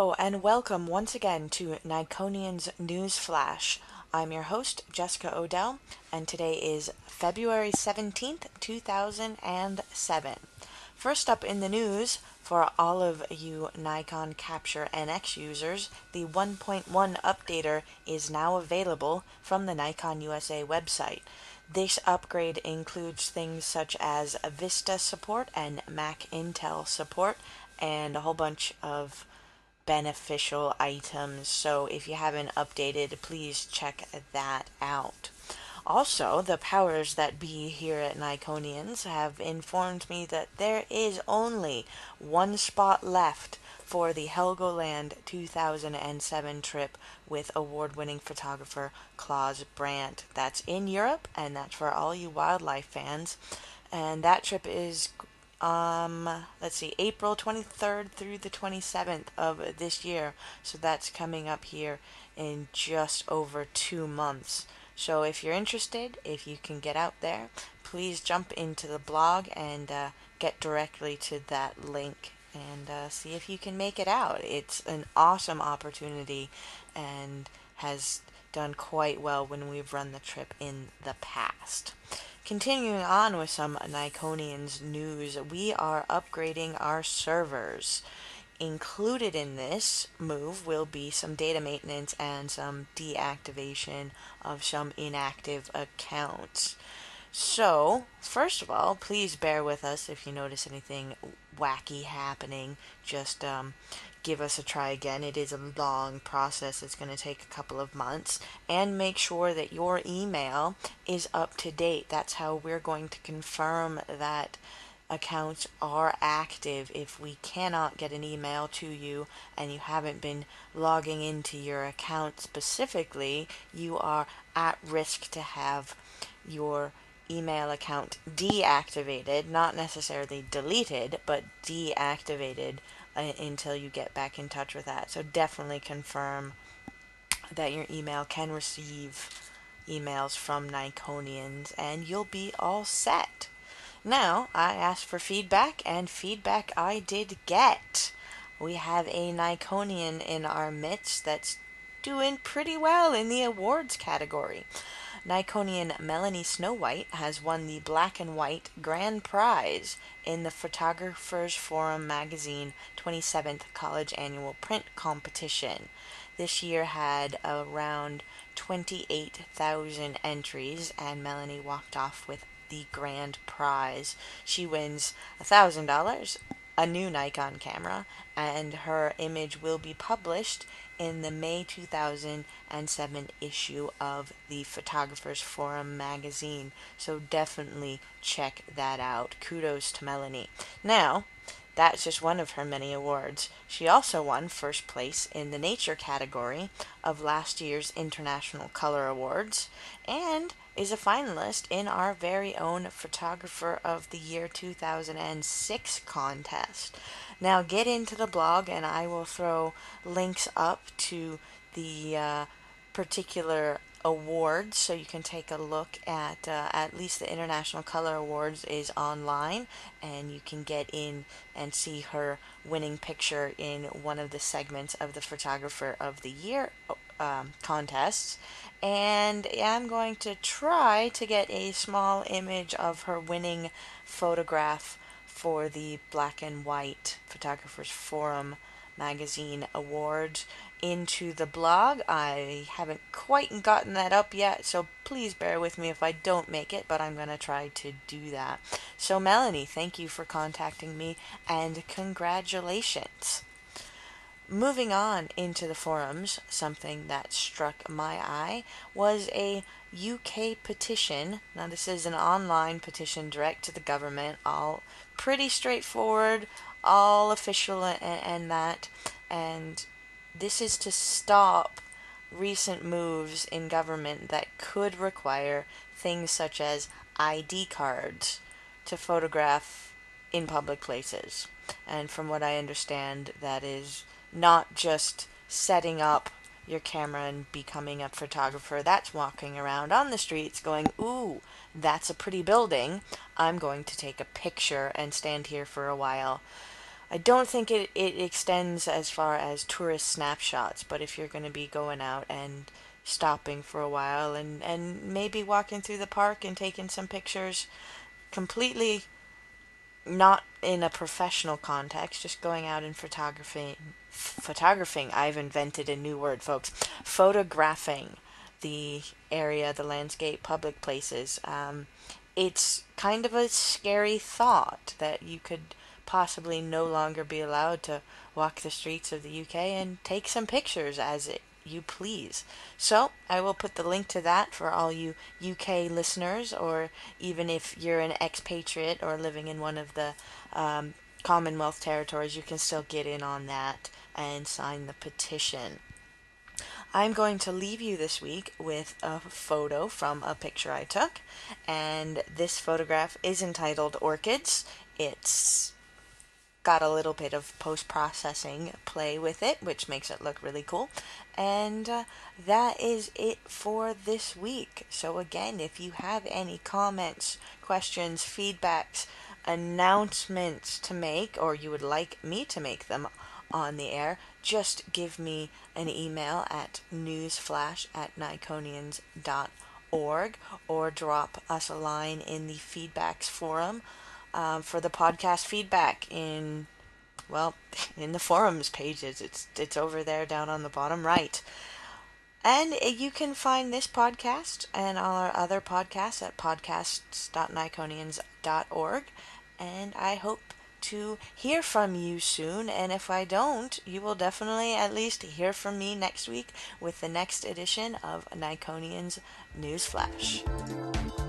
Hello and welcome once again to Nikonian's News Flash. I'm your host, Jessica Odell, and today is February 17th, 2007. First up in the news, for all of you Nikon Capture NX users, the 1.1 updater is now available from the Nikon USA website. This upgrade includes things such as Vista support and Mac Intel support, and a whole bunch of beneficial items. So if you haven't updated, please check that out. Also, the powers that be here at Nikonians have informed me that there is only one spot left for the Helgoland 2007 trip with award-winning photographer Klaus Brandt. That's in Europe, and that's for all you wildlife fans. And that trip is let's see, April 23rd through the 27th of this year. So that's coming up here in just over 2 months. So if you're interested, if you can get out there, please jump into the blog and get directly to that link and see if you can make it out. It's an awesome opportunity and has done quite well when we've run the trip in the past. Continuing on with some Nikonians news, we are upgrading our servers. Included in this move will be some data maintenance and some deactivation of some inactive accounts. So, first of all, please bear with us if you notice anything wacky happening. Just give us a try again. It is a long process. It's going to take a couple of months. And make sure that your email is up to date. That's how we're going to confirm that accounts are active. If we cannot get an email to you and you haven't been logging into your account specifically, you are at risk to have your email account deactivated, not necessarily deleted, but deactivated until you get back in touch with that. So definitely confirm that your email can receive emails from Nikonians and you'll be all set. Now, I asked for feedback, and feedback I did get. We have a Nikonian in our midst that's doing pretty well in the awards category. Nikonian Melanie Snow White has won the Black and White Grand Prize in the Photographers Forum Magazine 27th College Annual Print Competition. This year had around 28,000 entries, and Melanie walked off with the grand prize. She wins $1,000, a new Nikon camera, and her image will be published in the May 2007 issue of the Photographers Forum magazine. So definitely check that out. Kudos to Melanie. Now, that's just one of her many awards. She also won first place in the nature category of last year's International Color Awards and is a finalist in our very own Photographer of the Year 2006 contest. Now get into the blog and I will throw links up to the particular awards so you can take a look at least the International Color Awards is online and you can get in and see her winning picture in one of the segments of the Photographer of the Year contests. And I'm going to try to get a small image of her winning photograph for the Black and White Photographers Forum magazine awards into the blog. I haven't quite gotten that up yet, so please bear with me if I don't make it, but I'm going to try to do that. So Melanie, thank you for contacting me, and congratulations. Moving on into the forums, something that struck my eye was a UK petition. Now this is an online petition direct to the government, all pretty straightforward, all official and that, and this is to stop recent moves in government that could require things such as ID cards to photograph in public places. And from what I understand, that is not just setting up your camera and becoming a photographer. That's walking around on the streets going, ooh, that's a pretty building. I'm going to take a picture and stand here for a while. I don't think it extends as far as tourist snapshots, but if you're going to be going out and stopping for a while and maybe walking through the park and taking some pictures, completely not in a professional context, just going out and photographing. I've invented a new word, folks. Photographing the area, the landscape, public places. It's kind of a scary thought that you could possibly no longer be allowed to walk the streets of the UK and take some pictures as you please. So I will put the link to that for all you UK listeners, or even if you're an expatriate or living in one of the Commonwealth territories, you can still get in on that and sign the petition. I'm going to leave you this week with a photo from a picture I took, and this photograph is entitled Orchids. It's got a little bit of post-processing play with it, which makes it look really cool. And that is it for this week. So again, if you have any comments, questions, feedbacks, announcements to make, or you would like me to make them on the air, just give me an email at newsflash@niconians.org, or drop us a line in the feedbacks forum for the podcast feedback in, well, in the forums pages. It's over there down on the bottom right. And you can find this podcast and all our other podcasts at podcasts.niconians.org. And I hope to hear from you soon. And if I don't, you will definitely at least hear from me next week with the next edition of Niconians Newsflash.